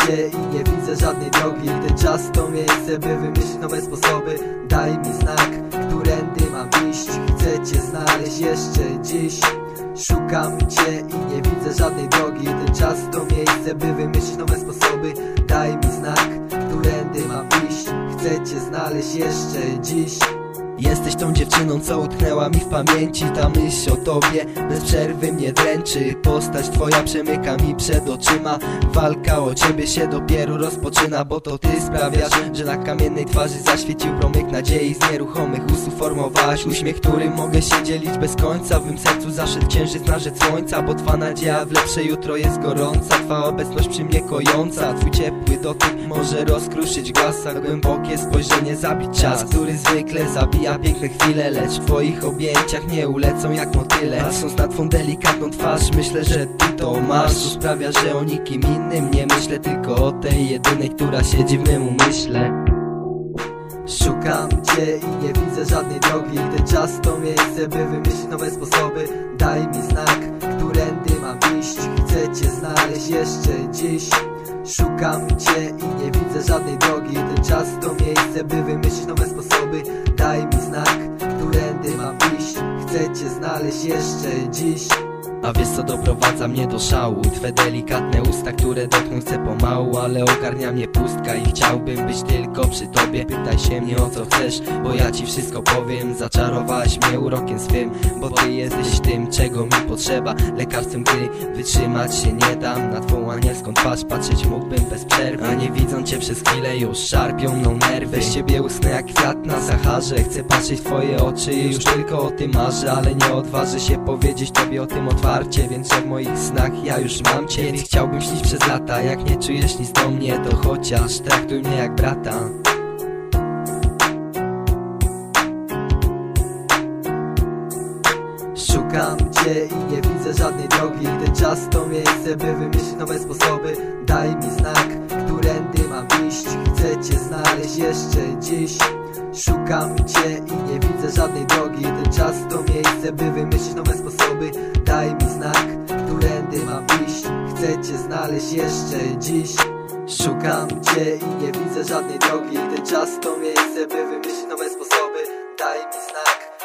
Cię i nie widzę żadnej drogi. Ten czas to miejsce, by wymyślić nowe sposoby. Daj mi znak, którędy mam iść. Chcę Cię znaleźć jeszcze dziś. Szukam Cię i nie widzę żadnej drogi. Ten czas to miejsce, by wymyślić nowe sposoby. Daj mi znak, którędy mam iść. Chcę Cię znaleźć jeszcze dziś. Jesteś tą dziewczyną, co utknęła mi w pamięci. Ta myśl o tobie bez przerwy mnie dręczy. Postać twoja przemyka mi przed oczyma. Walka o ciebie się dopiero rozpoczyna, bo to ty sprawiasz, że na kamiennej twarzy zaświecił promyk nadziei. Z nieruchomych ust uformowałaś uśmiech, którym mogę się dzielić bez końca. W mym sercu zaszedł księżyc na rzecz słońca, bo twa nadzieja w lepsze jutro jest gorąca. Twa obecność przy mnie kojąca. Twój ciepły dotyk może rozkruszyć glas, a głębokie spojrzenie zabić czas, który zwykle zabija piękne chwile, lecz w twoich objęciach nie ulecą jak motyle. Patrząc na twą delikatną twarz, myślę, że ty to masz. To sprawia, że o nikim innym nie myślę, tylko o tej jedynej, która siedzi w mym umyśle. Szukam Cię i nie widzę żadnej drogi. Ten czas to miejsce, by wymyślić nowe sposoby. Daj mi znak, którędy mam iść. Chcę Cię znaleźć jeszcze dziś. Szukam Cię i nie widzę żadnej drogi. Ten czas to miejsce, by wymyślić nowe sposoby. Daj mi znak, którędy mam iść. Chcę Cię znaleźć jeszcze dziś. A wiesz co doprowadza mnie do szału? Twe delikatne usta, które dotknąć chcę pomału, ale ogarnia mnie pustka i chciałbym być tylko przy tobie. Pytaj się mnie o co chcesz, bo ja ci wszystko powiem. Zaczarowałaś mnie urokiem swym, bo ty jesteś tym, czego mi potrzeba. Lekarstwem, gdy wytrzymać się nie dam. Na twą anielską twarz patrzeć mógłbym bez przerwy, a nie widząc cię przez chwilę już szarpią mną nerwy. Bez ciebie usnę jak kwiat na Saharze. Chcę patrzeć w twoje oczy i już tylko o tym marzę, ale nie odważę się powiedzieć tobie o tym otwarcie. Więc że w moich snach ja już mam cię, więc chciałbym śnić przez lata. Jak nie czujesz nic do mnie, to chociaż traktuj mnie jak brata. Szukam Cię i nie widzę żadnej drogi. Ten czas to miejsce, by wymyślić nowe sposoby. Daj mi znak, którędy mam iść. Chcę Cię znaleźć jeszcze dziś. Szukam Cię i nie widzę żadnej drogi. Ten czas to miejsce, by wymyślić nowe sposoby. Daj mi znak, którędy mam iść. Chcę Cię znaleźć jeszcze dziś. Szukam Cię i nie widzę żadnej drogi. Ten czas to miejsce, by wymyślić nowe sposoby. Daj mi znak,